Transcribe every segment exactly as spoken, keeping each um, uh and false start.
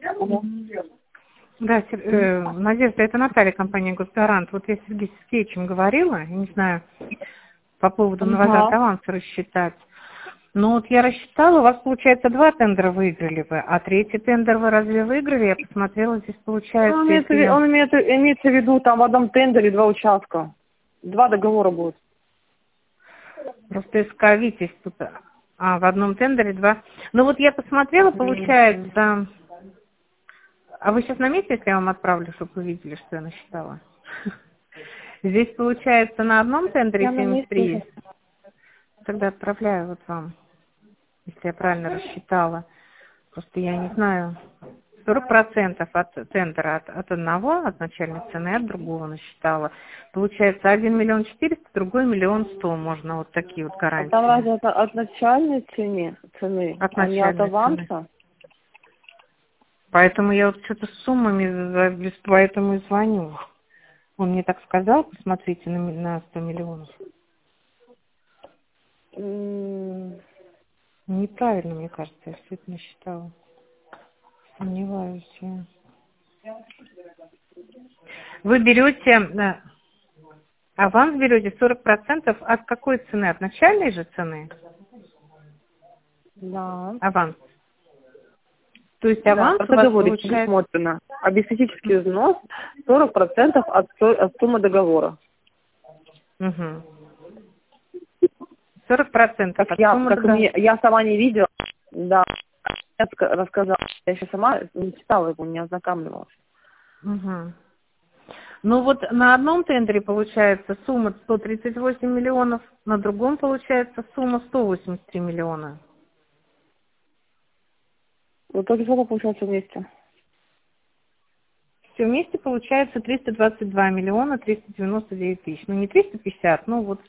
Да, Сер- э, Надежда, это Наталья, компания «Госгарант». Вот я с Сергеем Сергеевичем говорила, я не знаю, по поводу назад Ага. аванс рассчитать. Но вот я рассчитала, у вас, получается, два тендера выиграли вы, а третий тендер вы разве выиграли? Я посмотрела, здесь получается, Он имеет, в если ви- я... он имеет, имеется в виду там в одном тендере два участка. Два договора будет. Просто исковитесь тут. А, в одном тендере два. Ну вот я посмотрела, Мгм. получается... А вы сейчас на месте, если я вам отправлю, чтобы вы видели, что я насчитала? Здесь получается на одном тендере Я на семьдесят месте уже. три. Тогда отправляю вот вам, если я правильно рассчитала. Просто я не знаю. сорок процентов от тендера от, от одного, от начальной цены, от другого насчитала. Получается один миллион четыреста, другой миллион сто. Можно вот такие вот А там гарантии. разница от начальной цены, цены, От а не от начальной цены. аванса. Поэтому я вот что-то с суммами, за- без- поэтому и звоню. Он мне так сказал, посмотрите на, ми- на сто миллионов. М, Неправильно, мне кажется, я все это насчитала. Сомневаюсь я. Вы берете, э, аванс берете сорок процентов от какой цены? От начальной же цены? Да. Аванс. То есть Да, аванс в у вас договоре получается предусмотрено. Обеспечительский взнос сорок процентов от, сто- от суммы договора. угу. сорок процентов Как от я, суммы как договора. мне, я сама не видела, да, я ска- рассказала. Я еще сама не читала его, не ознакомливалась. Угу. Ну вот на одном тендере получается сумма сто тридцать восемь миллионов, на другом получается сумма сто восемьдесят три миллиона. В итоге сколько получается вместе? Все вместе получается триста двадцать два миллиона триста девяносто девять тысяч. Ну не триста пятьдесят, ну вот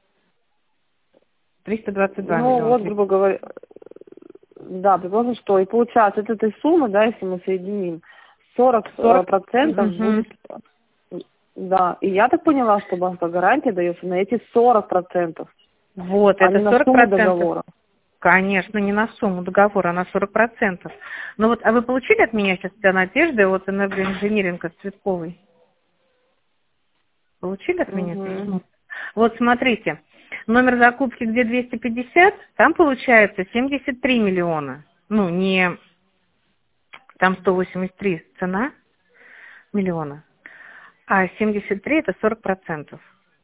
триста двадцать два Ну, миллиона. вот, грубо говоря, да, предположим, что и получается от этой суммы, да, если мы соединим, сорок э, сорок. процентов Угу. будет, э, да, и я так поняла, что банковская гарантия дается на эти сорок процентов, Вот, а не это на сорок сумму процентов. договора. Конечно, не на сумму договора, а на сорок процентов. Ну вот, а вы получили от меня сейчас для Надежды от энергоинжиниринга Цветковой? Получили от меня Угу. письмо? Вот смотрите, номер закупки где двести пятьдесят, там получается семьдесят три миллиона. Ну, не, там сто восемьдесят три цена миллиона, а семьдесят три это сорок процентов.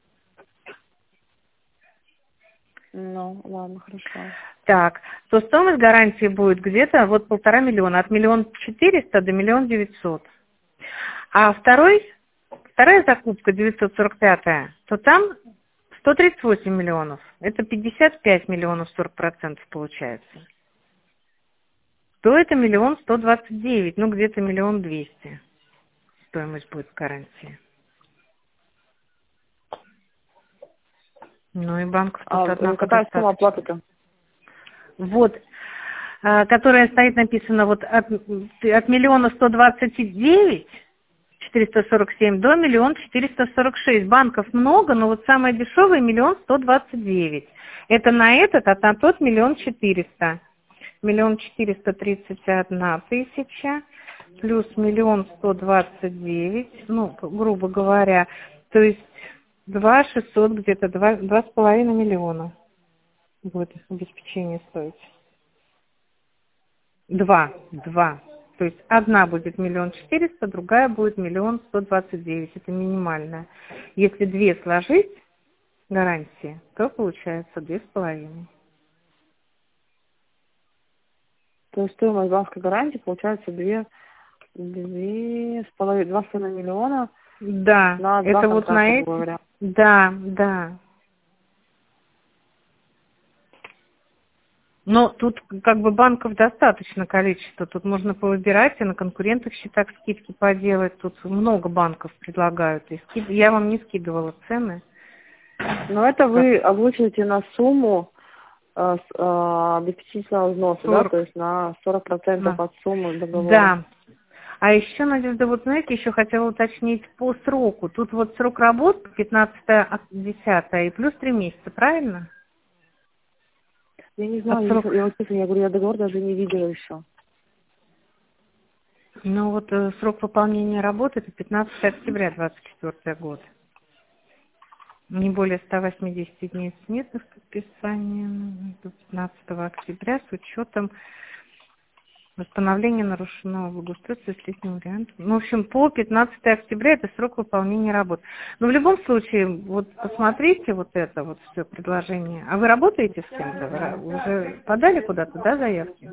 Ну, ладно, хорошо. Так, то стоимость гарантии будет где-то вот полтора миллиона, от миллиона четыреста до миллиона девятьсот. А второй, вторая закупка девятьсот сорок пятая, то там сто тридцать восемь миллионов. Это пятьдесят пять миллионов сорок процентов получается. То это миллион сто двадцать девять, ну где-то миллион двести стоимость будет гарантии. Ну и банков тут, А э, однако, какая сумма достаточно. оплаты-то? Вот, а, которая стоит написано вот от, от миллиона сто двадцать девять четыреста сорок семь до миллион четыреста сорок шесть. Банков много, но вот самое дешевое миллион сто двадцать девять. Это на этот, а на тот миллион четыреста. Миллион четыреста тридцать одна тысяча плюс миллион сто двадцать девять, ну, грубо говоря, то есть два шестьсот где-то, два, два с половиной миллиона будет обеспечение стоить. Два, два. То есть одна будет миллион четыреста, другая будет миллион сто двадцать девять. Это минимальная. Если две сложить гарантии, то получается две с половиной. То есть стоимость банковской гарантии получается две, две с половиной, два с половиной миллиона Да, на два это вот контракта, на грубо эти. говоря. Да, да. Но тут как бы банков достаточно количество. Тут можно повыбирать и на конкурентных счетах скидки поделать. Тут много банков предлагают. И скид... Я вам не скидывала цены. Но это Как вы озвучиваете на сумму э, с, э, обеспечительного взноса, да, то сорок. есть на сорок процентов На. от суммы договора. Да. А еще, Надежда, вот знаете, еще хотела уточнить по сроку. Тут вот срок работы пятнадцатое десятое и плюс три месяца, правильно? Я не От знаю, я, срок. не- я вот честно, я говорю, я договор даже не видела еще. Ну вот э, срок выполнения работы это пятнадцатое октября двадцать четвёртый год. Не более ста восьмидесяти дней с места подписания до пятнадцатого октября с учетом восстановления нарушенного благоустройства с летним вариантом. Ну, в общем, по пятнадцатое октября это срок выполнения работ. Но в любом случае, вот посмотрите вот это вот все предложение. А вы работаете с кем-то? Вы уже подали куда-то, да, заявки?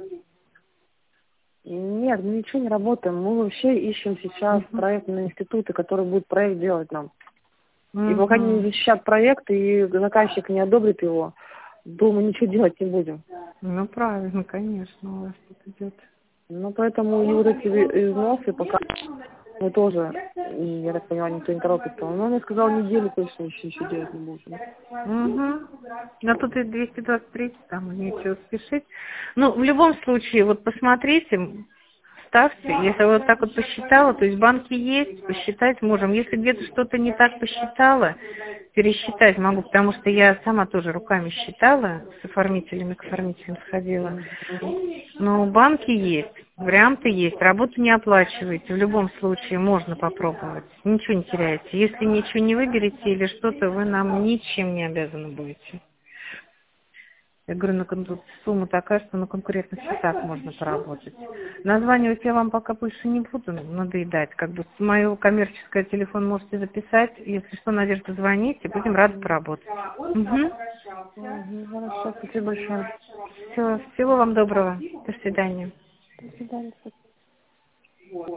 Нет, мы ничего не работаем. Мы вообще ищем сейчас Угу. проектные институты, которые будут проект делать нам. И Угу. пока не защищат проект, и заказчик не одобрит его, думаю, ничего делать не будем. Ну, правильно, конечно, у вас тут идет. Ну, поэтому и вот эти износы пока мы тоже, и, я так понимаю, никто не торопится. Но он мне сказал, неделю точно еще ничего делать не будем. Угу. Но тут и двести двадцать три, там нечего спешить. Ну, в любом случае, вот посмотрите, ставьте. Если вот так вот посчитала, то есть банки есть, посчитать можем. Если где-то что-то не так посчитала, пересчитать могу, потому что я сама тоже руками считала, с оформителями к оформителям сходила. Но банки есть, варианты есть, работу не оплачиваете, в любом случае можно попробовать, ничего не теряете. Если ничего не выберете или что-то, вы нам ничем не обязаны будете. Я говорю, ну, кон- сумма такая, что на конкурентных счетах можно поработать. Названивать я вам пока больше не буду надоедать. Как бы мою коммерческое телефон можете записать. Если что, Надежда, звоните, будем рады поработать. Угу. Угу, хорошо, спасибо большое. Все, всего вам доброго. До свидания. До свидания.